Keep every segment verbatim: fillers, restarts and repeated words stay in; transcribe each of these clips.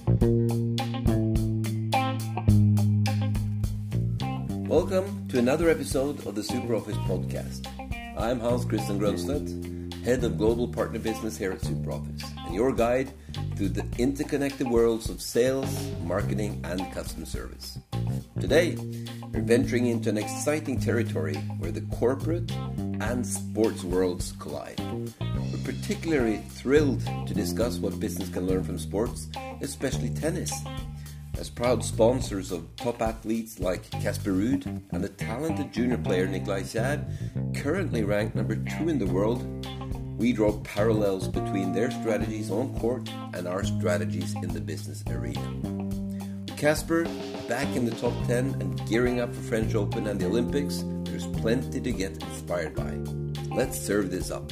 Welcome to another episode of the SuperOffice podcast. I'm Hans Christian Grönstedt, Head of Global Partner Business here at SuperOffice, and your guide through the interconnected worlds of sales, marketing, and customer service. Today, we're venturing into an exciting territory where the corporate and sports worlds collide. We're particularly thrilled to discuss what business can learn from sports, especially tennis. As proud sponsors of top athletes like Casper Ruud and the talented junior player Nicolai Kjær, currently ranked number two in the world, we draw parallels between their strategies on court and our strategies in the business arena. With Casper back in the top ten and gearing up for French Open and the Olympics, there's plenty to get inspired by. Let's serve this up.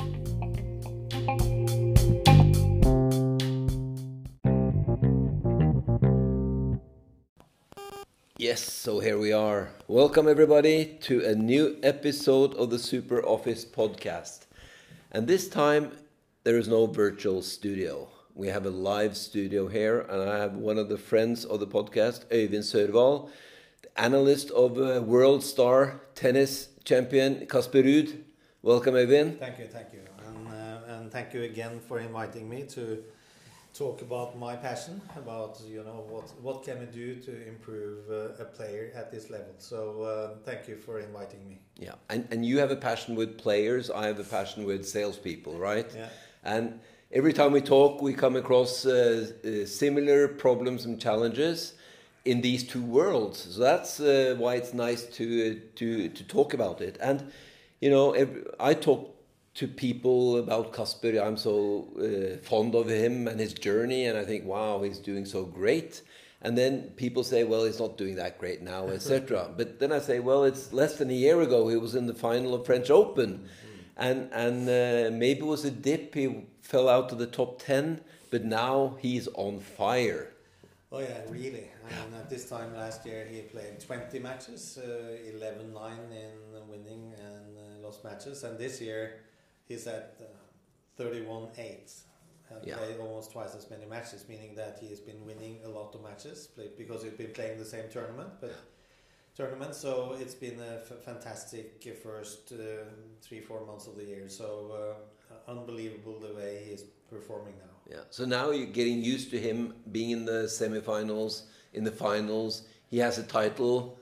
Yes, so here we are. Welcome everybody to a new episode of the SuperOffice podcast. And this time there is no virtual studio. We have a live studio here, and I have one of the friends of the podcast, Øyvind Sørvoll, the analyst of uh, world star tennis champion Casper Ruud. Welcome, Øyvind. Thank you, thank you. And, uh, and thank you again for inviting me to talk about my passion, about, you know, what what can we do to improve uh, a player at this level. So uh, thank you for inviting me. Yeah, and, and you have a passion with players, I have a passion with salespeople, right? Yeah. And every time we talk, we come across uh, uh, similar problems and challenges in these two worlds. So that's uh, why it's nice to, uh, to, to talk about it. And, you know, every, I talk to people about Casper. I'm so uh, fond of him and his journey, and I think, wow, he's doing so great. And then people say, well, he's not doing that great now, et cetera. But then I say, well, it's less than a year ago he was in the final of French Open, mm-hmm. and and uh, maybe it was a dip. He fell out of the top ten, but now he's on fire. Oh yeah, really. I mean, at this time last year he played twenty matches, uh, eleven nine in winning and uh, lost matches, and this year he's at uh, thirty-one eight. And yeah. Played almost twice as many matches, meaning that he has been winning a lot of matches play, because he's been playing the same tournament. But tournament, so it's been a f- fantastic first uh, three four months of the year. So uh, unbelievable the way he is performing now. Yeah. So now you're getting used to him being in the semifinals, in the finals. He has a title,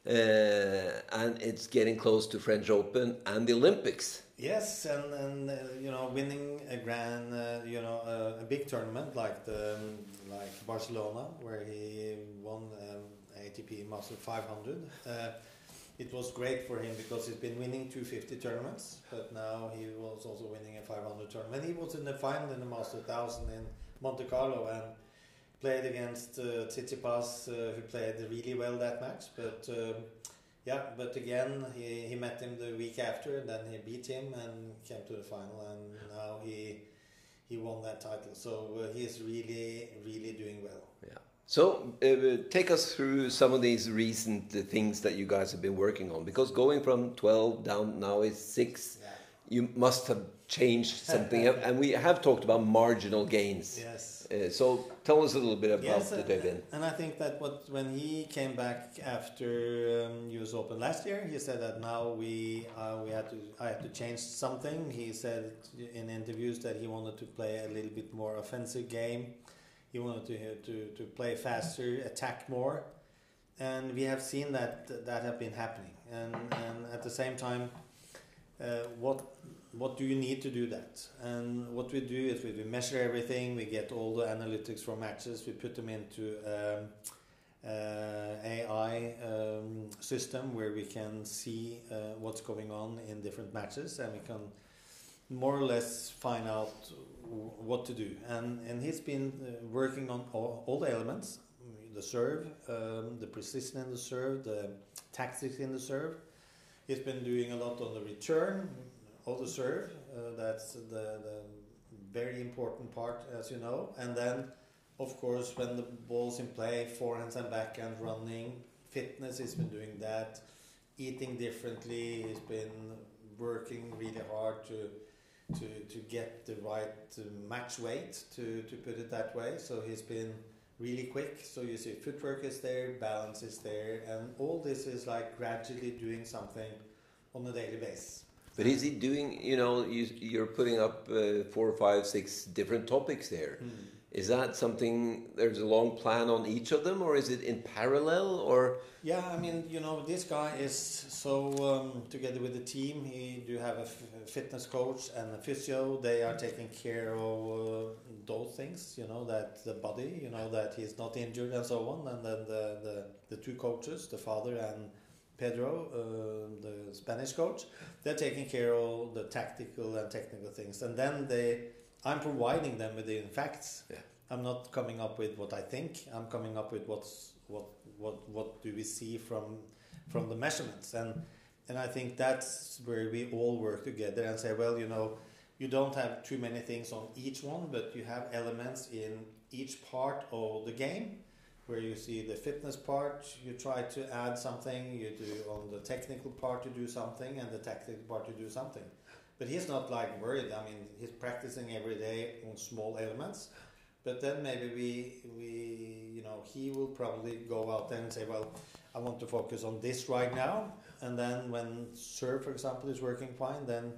uh, and it's getting close to French Open and the Olympics. Yes, and, and uh, you know, winning a grand, uh, you know, uh, a big tournament like the um, like Barcelona, where he won um, A T P Master five hundred. Uh, it was great for him because he's been winning two fifty tournaments, but now he was also winning a five hundred tournament. He was in the final in the Master one thousand in Monte Carlo and played against uh, Tsitsipas, uh, who played really well that match, but. Um, Yeah, but again, he, he met him the week after, and then he beat him and came to the final, and now he he won that title. So uh, he is really, really doing well. Yeah. So uh, take us through some of these recent uh, things that you guys have been working on, because going from twelve down now is six, yeah. You must have changed something, and we have talked about marginal gains. Yes. Uh, so tell us a little bit about yes, the and, David. And I think that what when he came back after um, U S Open last year, he said that now we uh, we had to I had to change something. He said in interviews that he wanted to play a little bit more offensive game. He wanted to to to play faster, attack more, and we have seen that that have been happening. And and at the same time, uh, what. What do you need to do that? And what we do is we, we measure everything. We get all the analytics from matches. We put them into um, uh, A I um, system where we can see uh, what's going on in different matches, and we can more or less find out w- what to do. And and he's been uh, working on all, all the elements: the serve, um, the precision in the serve, the tactics in the serve. He's been doing a lot on the return. Of the serve, uh, that's the, the very important part, as you know. And then, of course, when the ball's in play, forehands and backhand running, fitness, he's been doing that. Eating differently, he's been working really hard to to to get the right uh, match weight, to, to put it that way. So he's been really quick. So you see footwork is there, balance is there, and all this is like gradually doing something on a daily basis. But is he doing, you know, you, you're putting up uh, four, five, six different topics there. Mm. Is that something, there's a long plan on each of them, or is it in parallel, or? Yeah, I mean, you know, this guy is so, um, together with the team, he do have a f fitness coach and a physio. They are taking care of uh, those things, you know, that the body, you know, that he's not injured and so on. And then the, the, the two coaches, the father and Pedro, uh, the Spanish coach, they're taking care of the tactical and technical things. And then they, I'm providing them with the facts. Yeah. I'm not coming up with what I think. I'm coming up with what's what what what do we see from from the measurements. And and I think that's where we all work together and say, well, you know, you don't have too many things on each one, but you have elements in each part of the game. Where you see the fitness part, you try to add something, you do on the technical part you do something, and the tactical part you do something. But he's not like worried. I mean, he's practicing every day on small elements. But then maybe we, we, you know, he will probably go out there and say, well, I want to focus on this right now. And then when serve, for example, is working fine, then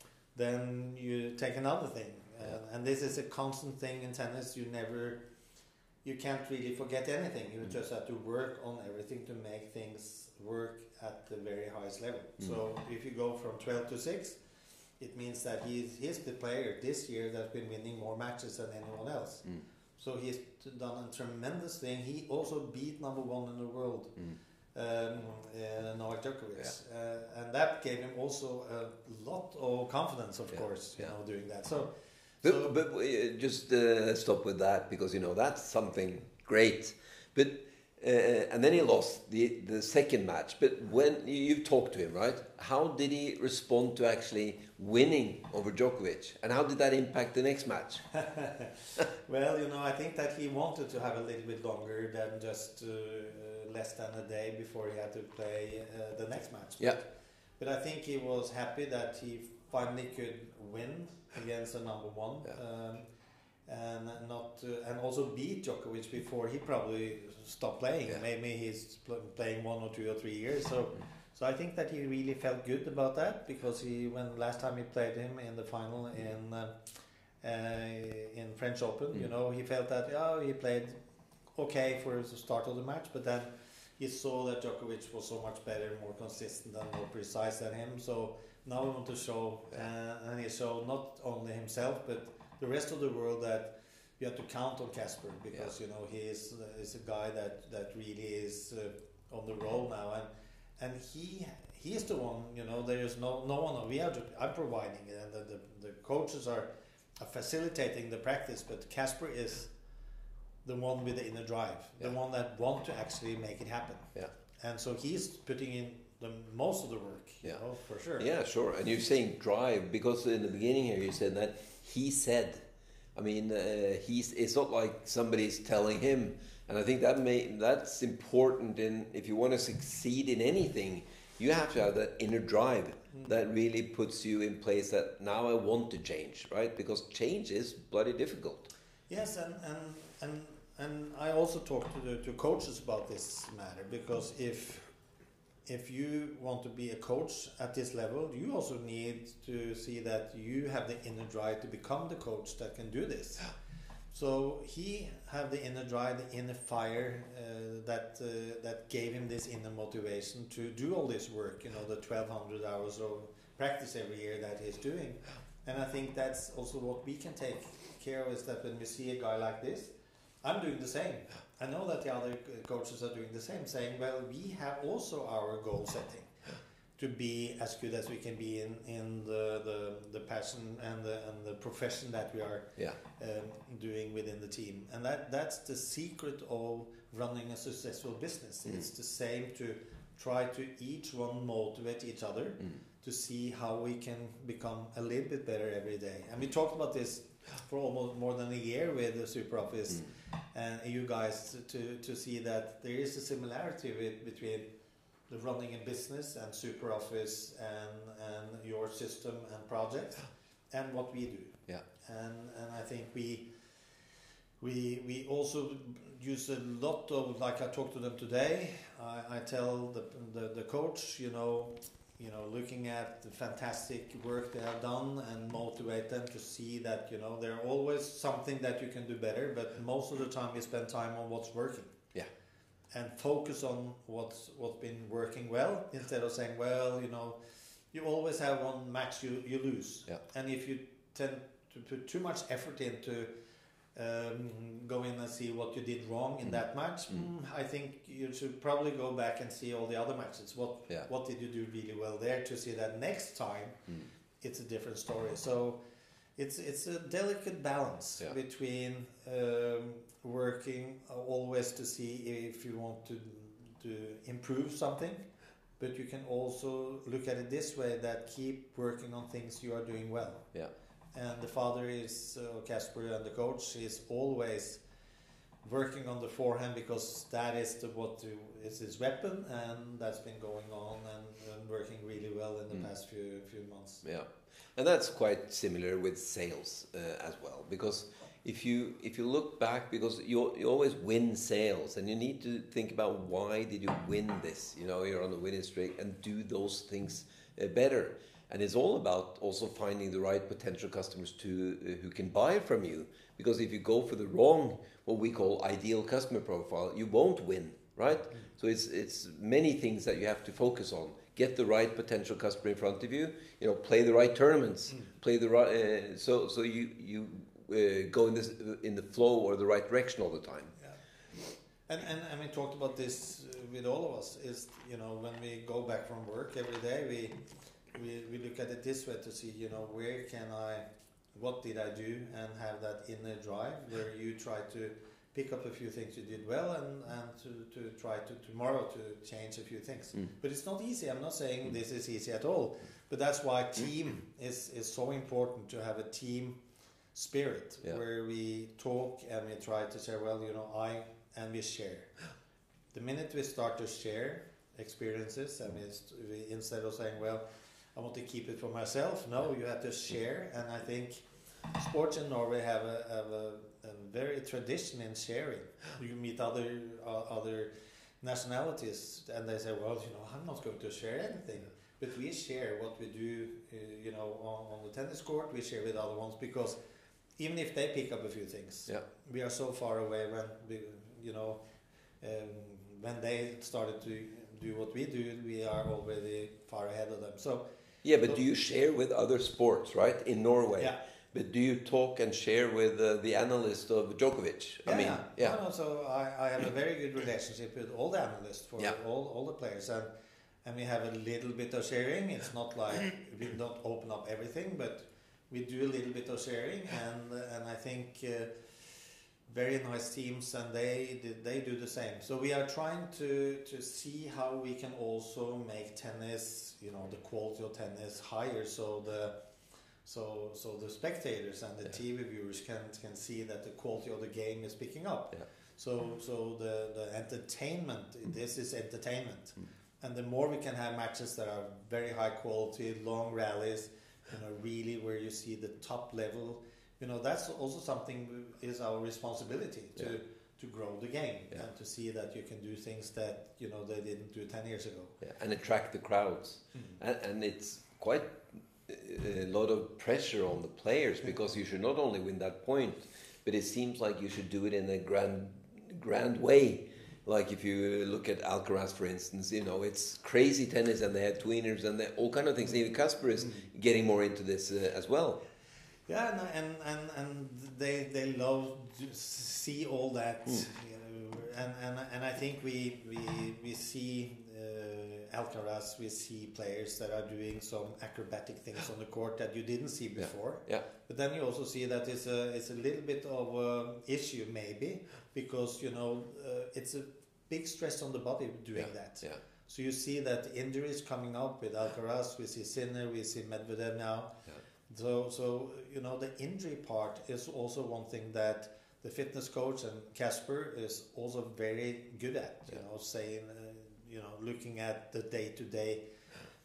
then you take another thing. Uh, and this is a constant thing in tennis. You never... You can't really forget anything. You just have to work on everything to make things work at the very highest level. Mm. So if you go from twelve to six, it means that he's, he's the player this year that's been winning more matches than anyone else. Mm. So he's done a tremendous thing. He also beat number one in the world, mm. um, uh, Novak Djokovic. Yeah. Uh, and that gave him also a lot of confidence, of yeah. course, you yeah. know, doing that. So. But, so, but uh, just uh, stop with that, because you know that's something great. But uh, and then he lost the the second match. But when you've talked to him, right? How did he respond to actually winning over Djokovic, and how did that impact the next match? Well, you know, I think that he wanted to have a little bit longer than just uh, less than a day before he had to play uh, the next match. But, yeah. But I think he was happy that he finally could win against the number one, yeah. um, and not uh, and also beat Djokovic before he probably stopped playing. Yeah. Maybe he's pl playing one or two or three years. So, so I think that he really felt good about that, because he when last time he played him in the final in uh, uh, in French Open, mm. you know, he felt that oh he played okay for the start of the match, but then he saw that Djokovic was so much better, more consistent and more precise than him. So now we want to show, uh, and he showed not only himself but the rest of the world that you have to count on Casper, because yeah. you know he is uh, is a guy that that really is uh, on the roll now, and and he he is the one. You know, there is no no one. We are just, I'm providing it, and the, the the coaches are, are facilitating the practice, but Casper is the one with the inner drive, yeah. the one that want to actually make it happen. Yeah, and so he's putting in the most of the work, you yeah. know, for sure. Yeah, sure. And you're saying drive, because in the beginning here you said that he said, I mean, uh, he's, it's not like somebody's telling him. And I think that may, that's important in, if you want to succeed in anything, you have to have that inner drive mm. that really puts you in place that now I want to change, right? Because change is bloody difficult. Yes, and, and, and, and I also talk to the to coaches about this matter, because if If you want to be a coach at this level, you also need to see that you have the inner drive to become the coach that can do this. So he had the inner drive, the inner fire uh, that uh, that gave him this inner motivation to do all this work. You know, the twelve hundred hours of practice every year that he's doing. And I think that's also what we can take care of, is that when we see a guy like this, I'm doing the same. I know that the other coaches are doing the same, saying, well, we have also our goal setting to be as good as we can be in, in the, the, the passion and the, and the profession that we are yeah. um, doing within the team. And that, that's the secret of running a successful business. Mm. It's the same, to try to each one motivate each other mm. to see how we can become a little bit better every day. And we talked about this for almost more than a year with the Super Office mm. and you guys, to, to see that there is a similarity with, between the running a business and Super Office and, and your system and project and what we do. Yeah. And, and I think we we we also use a lot of, like I talked to them today. I, I tell the, the the coach, you know, you know, looking at the fantastic work they have done and motivate them to see that, you know, there's always something that you can do better, but most of the time we spend time on what's working. Yeah. And focus on what's what's been working well, instead of saying, well, you know, you always have one match you, you lose. Yeah. And if you tend to put too much effort into um, go in and see what you did wrong in mm. that match, mm. Mm, I think you should probably go back and see all the other matches. What yeah. what did you do really well there, to see that next time mm. it's a different story. So it's it's a delicate balance yeah. between um, working always to see if you want to to improve something, but you can also look at it this way, that keep working on things you are doing well. Yeah. And the father is uh, Casper, and the coach is always working on the forehand, because that is the, what to, is his weapon, and that's been going on and, and working really well in the mm. past few few months. Yeah, and that's quite similar with sales uh, as well, because if you if you look back, because you you always win sales, and you need to think about why did you win this? You know, you're on the winning streak, and do those things uh, better. And it's all about also finding the right potential customers to uh, who can buy from you. Because if you go for the wrong, what we call ideal customer profile, you won't win, right? Mm. So it's it's many things that you have to focus on. Get the right potential customer in front of you. You know, play the right tournaments. Mm. Play the right. Uh, so so you you uh, go in this in the flow or the right direction all the time. Yeah. And and and we talked about this with all of us. Is, you know, when we go back from work every day, we. We, we look at it this way to see, you know, where can I, what did I do, and have that inner drive where you try to pick up a few things you did well, and, and to, to try to tomorrow to change a few things. Mm. But it's not easy. I'm not saying this is easy at all, but that's why team is, is so important, to have a team spirit yeah. where we talk and we try to say, well, you know, I, and we share. The minute we start to share experiences, and we, we instead of saying, well, I want to keep it for myself. No, you have to share, and I think sports in Norway have a, have a, a very tradition in sharing. You meet other uh, other nationalities, and they say, "Well, you know, I'm not going to share anything," but we share what we do. Uh, you know, on, on the tennis court, we share with other ones, because even if they pick up a few things, yeah. we are so far away. When we, you know, um, when they started to do what we do, we are already far ahead of them. So. Yeah, but do you share with other sports, right, in Norway? Yeah. But do you talk and share with uh, the analyst of Djokovic? Yeah, I mean, yeah. yeah. No, no, so I, I have a very good relationship with all the analysts for yeah. all, all the players, and and we have a little bit of sharing. It's not like we don't open up everything, but we do a little bit of sharing, and and I think uh, very nice teams, and they they do the same. So we are trying to to see how we can also make tennis, you know, the quality of tennis higher, so the so so the spectators and the yeah. T V viewers can can see that the quality of the game is picking up. Yeah. So so the the entertainment, mm. this is entertainment, mm. and the more we can have matches that are very high quality, long rallies, you know, really where you see the top level. You know, that's also something is our responsibility to yeah. to grow the game yeah. and to see that you can do things that, you know, they didn't do ten years ago. Yeah, and attract the crowds. Mm-hmm. And, and it's quite a lot of pressure on the players, because you should not only win that point, but it seems like you should do it in a grand, grand way. Like if you look at Alcaraz, for instance, you know, it's crazy tennis, and they have tweeners and they, all kind of things. Even Casper is mm-hmm. getting more into this uh, as well. Yeah, and and and, and they they love to see all that, mm. you know, and, and and I think we we we see uh, Alcaraz, we see players that are doing some acrobatic things on the court that you didn't see before. Yeah. yeah. But then you also see that it's a it's a little bit of an issue maybe, because, you know, uh, it's a big stress on the body doing yeah. that. Yeah. So you see that injuries coming up with Alcaraz. We see Sinner, we see Medvedev now. Yeah. So, so you know, the injury part is also one thing that the fitness coach and Casper is also very good at. You yeah. know, saying, uh, you know, looking at the day-to-day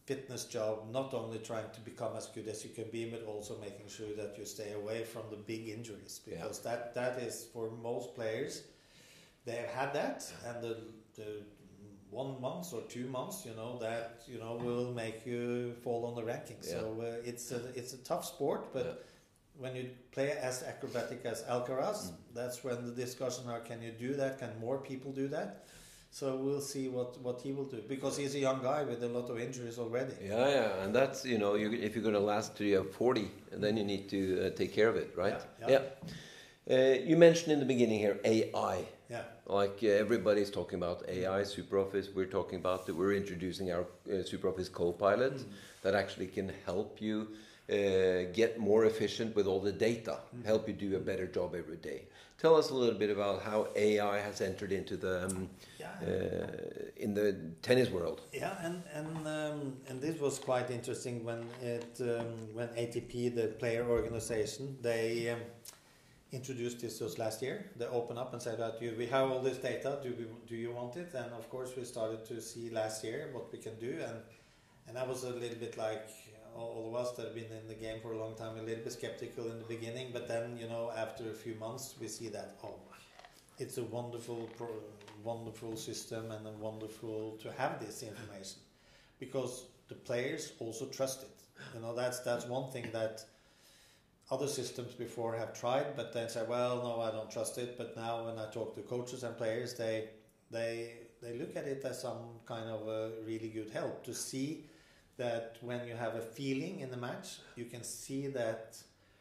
fitness job, not only trying to become as good as you can be, but also making sure that you stay away from the big injuries, because yeah. that that is for most players. They have had that, and the the one month or two months, you know, that you know will make you fall on the rankings. Yeah. So uh, it's a it's a tough sport, but. Yeah. When you play as acrobatic as Alcaraz, mm. that's when the discussion are: can you do that? Can more people do that? So we'll see what, what he will do, because he's a young guy with a lot of injuries already. Yeah, yeah, and that's, you know, you, if you're going to last till you're forty, and then you need to uh, take care of it, right? Yeah. yeah. yeah. Uh, you mentioned in the beginning here A I. Yeah. Like uh, everybody's talking about A I, SuperOffice. We're talking about that. We're introducing our uh, SuperOffice Copilot mm. that actually can help you uh, get more efficient with all the data, mm. help you do a better job every day. Tell us a little bit about how A I has entered into the um, yeah. uh, in the tennis world. Yeah, and and um, and this was quite interesting when it um, when A T P, the player organization, they um, introduced this to us last year. They opened up and said that you, we have all this data. Do we, do you want it? And of course, we started to see last year what we can do, and and I was a little bit like. All of us that have been in the game for a long time, a little bit skeptical in the beginning, but then, you know, after a few months, we see that, oh, it's a wonderful, wonderful system, and a wonderful to have this information, because the players also trust it. You know, that's that's one thing that other systems before have tried, but then say, well, no, I don't trust it. But now, when I talk to coaches and players, they they they look at it as some kind of a really good help to see. That when you have a feeling in the match, you can see that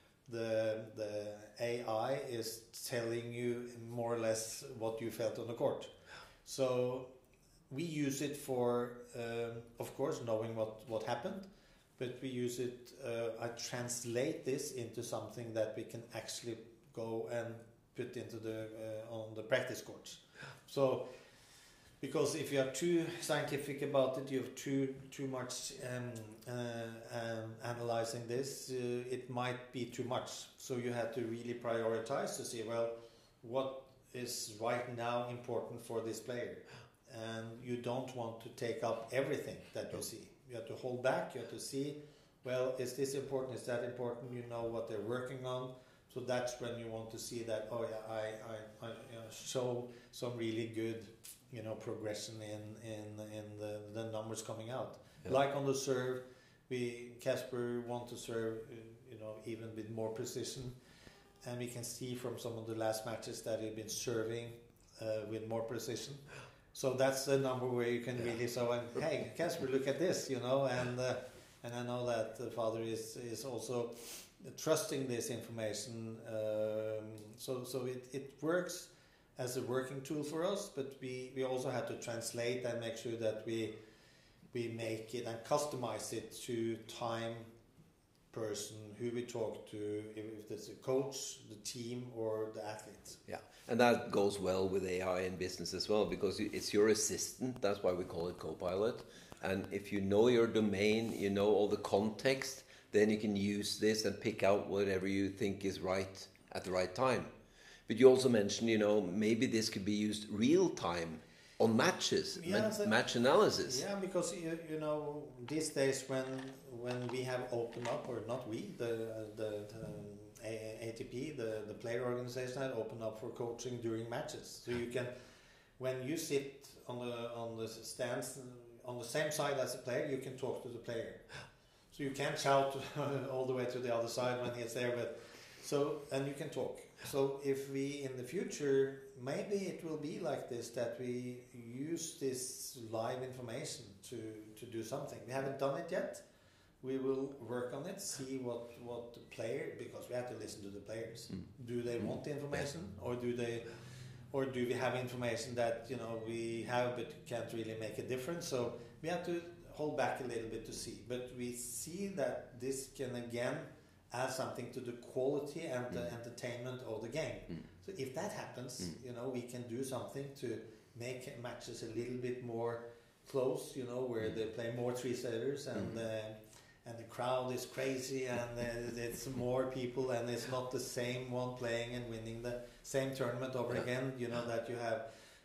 the the A I is telling you more or less what you felt on the court. So we use it for, um, of course, knowing what, what happened, but we use it, uh, I translate this into something that we can actually go and put into the uh, on the practice courts. So. Because if you are too scientific about it, you have too too much um, uh, um, analyzing this, uh, it might be too much. So you have to really prioritize to see, well, what is right now important for this player. And you don't want to take up everything that you see. You have to hold back, you have to see, well, is this important, is that important, you know what they're working on. So that's when you want to see that, oh yeah, I, I, I you know, show some really good you know, progression in in in the, the numbers coming out. Yeah. Like on the serve, we Casper want to serve, you know, even with more precision, and we can see from some of the last matches that he's been serving uh, with more precision. So that's the number where you can yeah. really so and hey, Casper, look at this, you know, and uh, and I know that the father is is also trusting this information. Um, so so it it works. As a working tool for us, but we, we also have to translate and make sure that we we make it and customize it to time, person, who we talk to, if, if it's a coach, the team, or the athletes. Yeah, and that goes well with A I in business as well, because it's your assistant. That's why we call it Copilot. And if you know your domain, you know all the context, then you can use this and pick out whatever you think is right at the right time. But you also mentioned, you know, maybe this could be used real time on matches, yeah, ma- so, match analysis. Yeah, because you, you know these days when when we have opened up, or not we, the the, the A T P, the the player organization had opened up for coaching during matches. So you can, when you sit on the on the stands on the same side as the player, you can talk to the player. So you can't shout all the way to the other side when he's there, but so and you can talk. So if we in the future, maybe it will be like this, that we use this live information to, to do something. We haven't done it yet. We will work on it, see what, what the player, because we have to listen to the players. Mm. Do they want the information, or do they, or do we have information that you know we have but can't really make a difference? So we have to hold back a little bit to see. But we see that this can again add something to the quality and the mm. entertainment of the game. Mm. So if that happens, mm. you know, we can do something to make matches a little bit more close, you know, where mm. they play more three-setters and mm. uh, and the crowd is crazy and uh, it's more people and it's not the same one playing and winning the same tournament over yeah. again, you know, that you have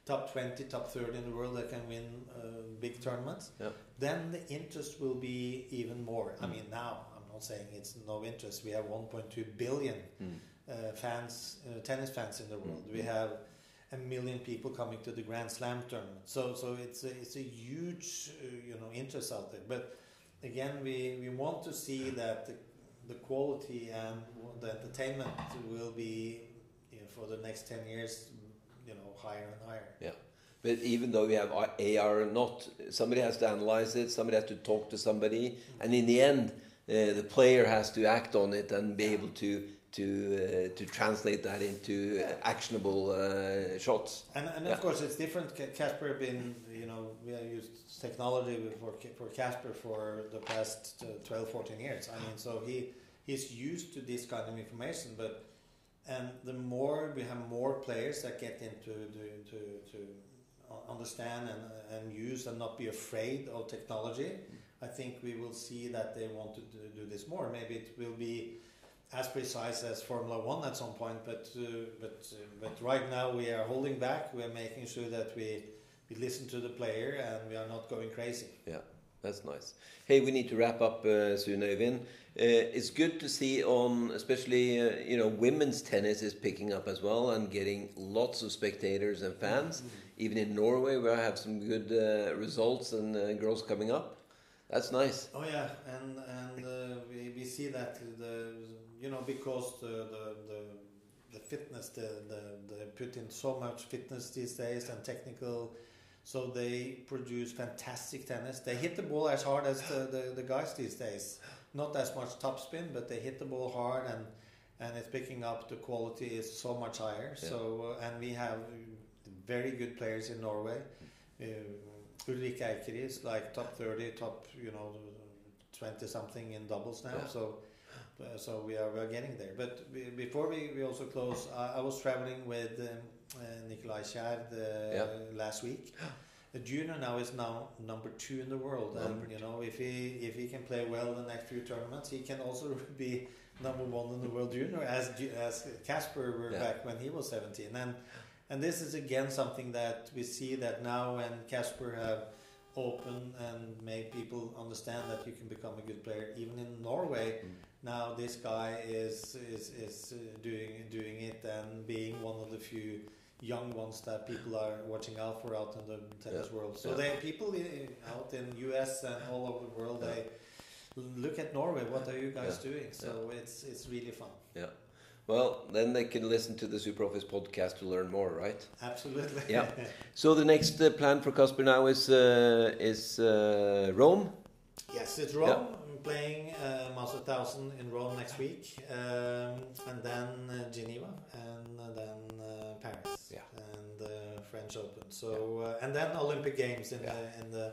top twenty, top thirty in the world that can win uh, big tournaments, yeah. then the interest will be even more. Mm. I mean, now I'm not saying it's no interest. We have one point two billion mm. uh, fans, uh, tennis fans in the world. Mm. We have a million people coming to the Grand Slam tournament. So, so it's a, it's a huge, uh, you know, interest out there. But again, we, we want to see that the, the quality and the entertainment will be, you know, for the next ten years, you know, higher and higher. Yeah. But even though we have A R or not, somebody has to analyze it, somebody has to talk to somebody, mm-hmm. and in the end, uh, the player has to act on it and be able to to uh, to translate that into uh, actionable uh, shots. And, and yeah. of course, it's different. Casper been, you know, we have used technology for for Casper for the past twelve, fourteen years. I mean, so he he's used to this kind of information, but and the more we have more players that get into to to, to understand and and use and not be afraid of technology, I think we will see that they want to do, do this more. Maybe it will be as precise as Formula One at some point, but uh, but uh, but right now we are holding back. We are making sure that we we listen to the player and we are not going crazy. Yeah, that's nice. Hey, we need to wrap up uh, soon, Øyvind. Uh, it's good to see on, especially uh, you know, women's tennis is picking up as well and getting lots of spectators and fans. Mm-hmm. Even in Norway, where I have some good uh, results and uh, girls coming up. That's nice. Oh yeah, and and uh, we we see that the you know because the the the, the fitness the, the they put in so much fitness these days and technical, so they produce fantastic tennis. They hit the ball as hard as the, the, the guys these days. Not as much topspin, but they hit the ball hard and and it's picking up. The quality is so much higher. Yeah. So uh, and we have very good players in Norway. Uh, Ulrik Eikeri is like top thirty, top you know twenty something in doubles now. Yeah. So uh, so we are we are getting there. But we, before we, we also close, uh, I was traveling with um, uh, Nicolai Kjær uh, yeah. last week. The junior now is now number two in the world, number and you know if he if he can play well in the next few tournaments, he can also be number one in the world junior as as Casper were yeah. back when he was seventeen. And And this is again something that we see that now when Casper have opened and made people understand that you can become a good player. Even in Norway, mm. now this guy is is is uh, doing doing it and being one of the few young ones that people are watching out for out in the tennis yeah. world. So yeah. they people in, out in U S and all over the world, yeah. they look at Norway. What are you guys yeah. doing? So yeah. it's it's really fun. Yeah. Well, then they can listen to the SuperOffice podcast to learn more, right? Absolutely. Yeah. So the next uh, plan for Casper now is uh, is uh, Rome. Yes, it's Rome. Yeah. I'm playing uh, Master one thousand in Rome next week, um, and then uh, Geneva, and uh, then uh, Paris, yeah. and uh, French Open. So uh, and then Olympic Games in yeah. the in the.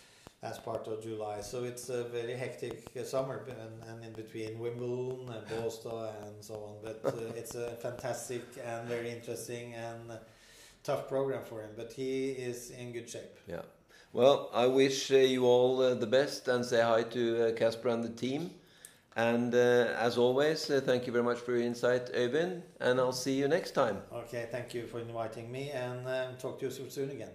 as part of July. So it's a very hectic uh, summer and, and in between Wimbledon and Båstad and so on. But uh, it's a fantastic and very interesting and uh, tough program for him. But he is in good shape. Yeah. Well, I wish uh, you all uh, the best and say hi to uh, Casper and the team. And uh, as always, uh, thank you very much for your insight, Øyvind. And I'll see you next time. Okay, thank you for inviting me and um, talk to you soon again.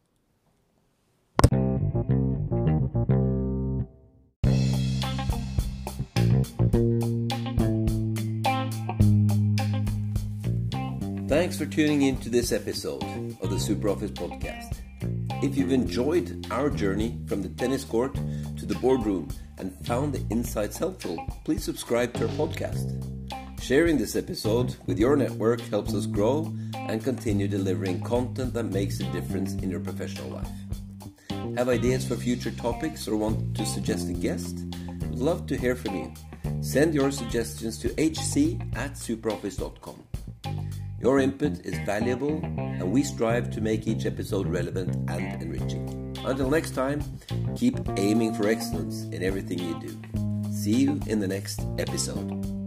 Thanks for tuning in to this episode of the SuperOffice podcast. If you've enjoyed our journey from the tennis court to the boardroom and found the insights helpful, please subscribe to our podcast. Sharing this episode with your network helps us grow and continue delivering content that makes a difference in your professional life. Have ideas for future topics or want to suggest a guest? We'd love to hear from you. Send your suggestions to h c at superoffice dot com. Your input is valuable, and we strive to make each episode relevant and enriching. Until next time, keep aiming for excellence in everything you do. See you in the next episode.